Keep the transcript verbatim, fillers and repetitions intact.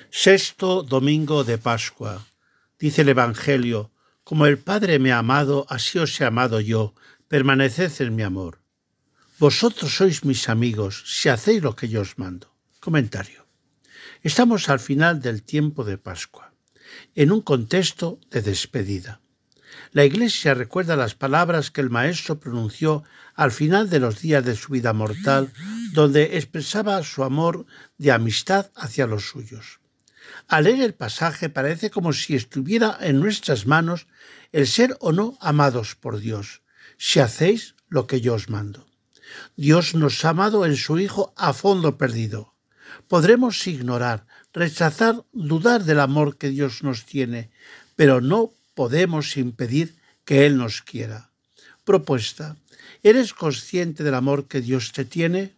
Sexto domingo de Pascua. Dice el Evangelio: como el Padre me ha amado, así os he amado yo, permaneced en mi amor. Vosotros sois mis amigos, si hacéis lo que yo os mando. Comentario. Estamos al final del tiempo de Pascua, en un contexto de despedida. La Iglesia recuerda las palabras que el Maestro pronunció al final de los días de su vida mortal, donde expresaba su amor de amistad hacia los suyos. Al leer el pasaje parece como si estuviera en nuestras manos el ser o no amados por Dios, si hacéis lo que yo os mando. Dios nos ha amado en su Hijo a fondo perdido. Podremos ignorar, rechazar, dudar del amor que Dios nos tiene, pero no podemos impedir que Él nos quiera. Propuesta: ¿eres consciente del amor que Dios te tiene?